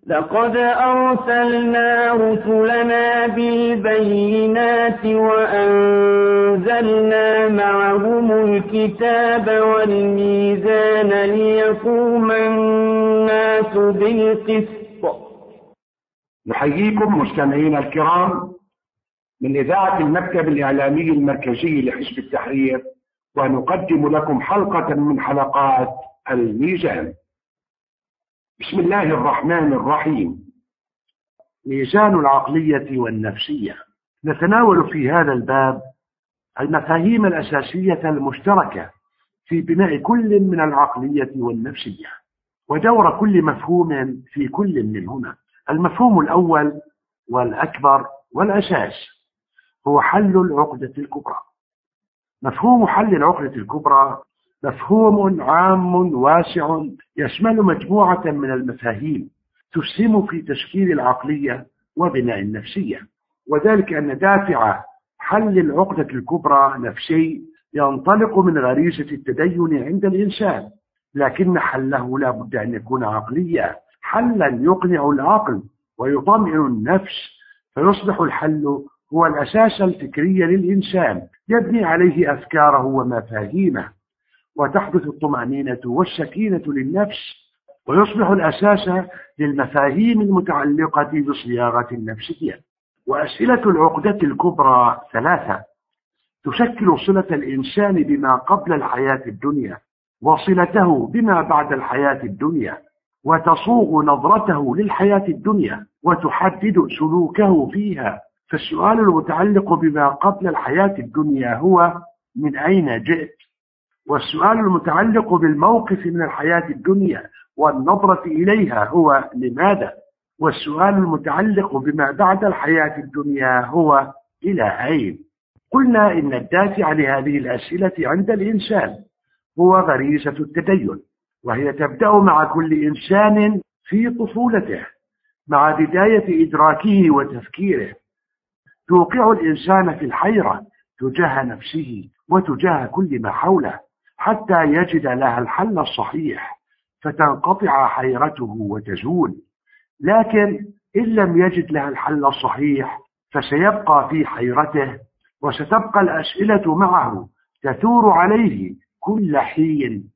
لقد أرسلنا رسلنا بالبينات وأنزلنا معهم الكتاب والميزان ليقوم الناس بالقسط. نحييكم مستمعينا الكرام من إذاعة المكتب الإعلامي المركزي لحزب التحرير، ونقدم لكم حلقة من حلقات الميزان. بسم الله الرحمن الرحيم. ميزان العقلية والنفسية. نتناول في هذا الباب المفاهيم الأساسية المشتركة في بناء كل من العقلية والنفسية، ودور كل مفهوم في كل منهما. المفهوم الأول والأكبر والأساس هو حل العقدة الكبرى. مفهوم حل العقدة الكبرى مفهوم عام واسع يشمل مجموعة من المفاهيم تسهم في تشكيل العقلية وبناء النفسية، وذلك أن دافع حل العقدة الكبرى نفسي ينطلق من غريزة التدين عند الإنسان، لكن حله لا بد أن يكون عقليا، حلا يقنع العقل ويطمئن النفس، فيصبح الحل هو الأساس الفكري للإنسان يبني عليه أفكاره ومفاهيمه، وتحدث الطمأنينة والسكينة للنفس، ويصبح الأساس للمفاهيم المتعلقة بصياغة النفسية. وأسئلة العقدة الكبرى ثلاثة تشكل صلة الإنسان بما قبل الحياة الدنيا وصلته بما بعد الحياة الدنيا، وتصوغ نظرته للحياة الدنيا وتحدد سلوكه فيها. فالسؤال المتعلق بما قبل الحياة الدنيا هو من أين جئت؟ والسؤال المتعلق بالموقف من الحياة الدنيا والنظرة إليها هو لماذا؟ والسؤال المتعلق بما بعد الحياة الدنيا هو إلى أين؟ قلنا إن الدافع لهذه الأسئلة عند الإنسان هو غريزة التدين، وهي تبدأ مع كل إنسان في طفولته مع بداية إدراكه وتفكيره، توقع الإنسان في الحيرة تجاه نفسه وتجاه كل ما حوله حتى يجد لها الحل الصحيح فتنقطع حيرته وتزول. لكن إن لم يجد لها الحل الصحيح فسيبقى في حيرته، وستبقى الأسئلة معه تثور عليه كل حين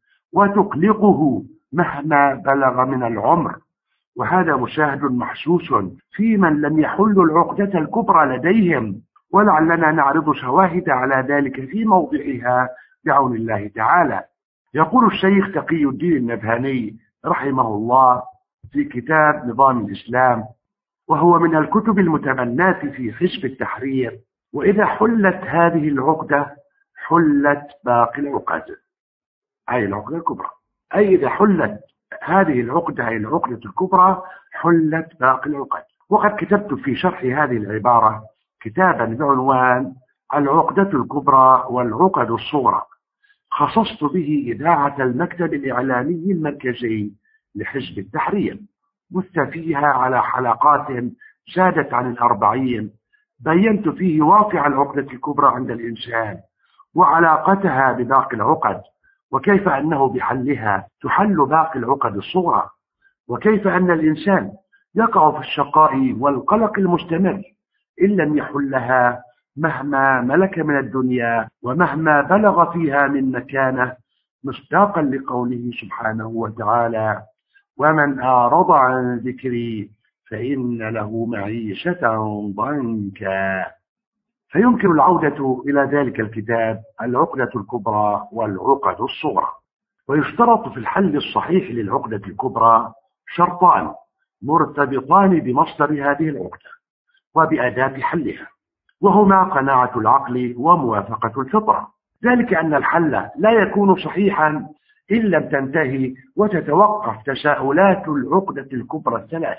وتقلقه مهما بلغ من العمر. وهذا مشاهد محسوس في من لم يحلوا العقدة الكبرى لديهم، ولعلنا نعرض شواهد على ذلك في موضعها بعون الله تعالى. يقول الشيخ تقي الدين النبهاني رحمه الله في كتاب نظام الإسلام، وهو من الكتب المتمناة في حزب التحرير: وإذا حلت هذه العقدة حلت باقي العقد، أي العقدة الكبرى. أي إذا حلت هذه العقدة أي العقدة الكبرى حلت باقي العقد. وقد كتبت في شرح هذه العبارة كتابا بعنوان العقدة الكبرى والعقد الصغرى، خصصت به إذاعة المكتب الإعلامي المركزي لحزب التحرير، بث فيها على حلقات زادت عن 40، بينت فيه واقع العقدة الكبرى عند الإنسان وعلاقتها بباقي العقد، وكيف أنه بحلها تحل باقي العقد الصغرى، وكيف أن الإنسان يقع في الشقاء والقلق المستمر إن لم يحلها مهما ملك من الدنيا ومهما بلغ فيها من مكانه، مصداقا لقوله سبحانه وتعالى: ومن أعرض عن ذكري فإن له معيشة ضنكا. فيمكن العودة إلى ذلك الكتاب العقدة الكبرى والعقد الصغرى. ويشترط في الحل الصحيح للعقدة الكبرى شرطان مرتبطان بمصدر هذه العقدة وبأداة حلها، وهما قناعة العقل وموافقة الفطرة. ذلك أن الحل لا يكون صحيحا إن لم تنتهي وتتوقف تساؤلات العقدة الكبرى الثلاث،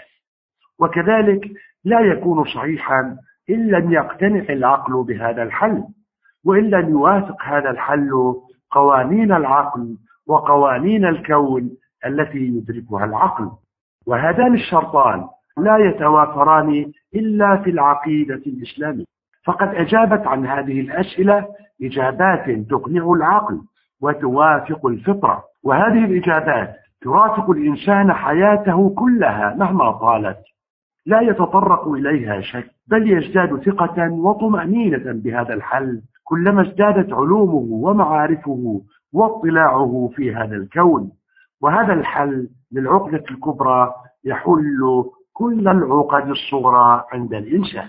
وكذلك لا يكون صحيحا إن لم يقتنع العقل بهذا الحل، وإن لم يوافق هذا الحل قوانين العقل وقوانين الكون التي يدركها العقل. وهذان الشرطان لا يتوافران إلا في العقيدة الإسلامية، فقد أجابت عن هذه الأسئلة إجابات تقنع العقل وتوافق الفطرة، وهذه الإجابات ترافق الإنسان حياته كلها مهما طالت، لا يتطرق إليها شك، بل يزداد ثقة وطمأنينة بهذا الحل كلما ازدادت علومه ومعارفه واطلاعه في هذا الكون. وهذا الحل للعقدة الكبرى يحل كل العقد الصغرى عند الإنسان.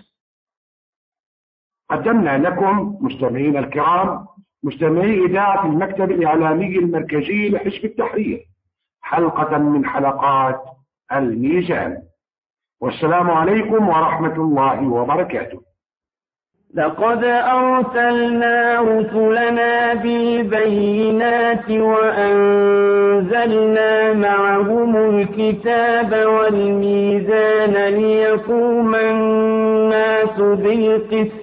قدمنا لكم مستمعين الكرام، مستمعي إذاعة المكتب الإعلامي المركزي لحزب التحرير، حلقة من حلقات الميزان. والسلام عليكم ورحمة الله وبركاته. لقد أرسلنا رسلنا بالبينات وأنزلنا معهم الكتاب والميزان ليقوم الناس بالقسط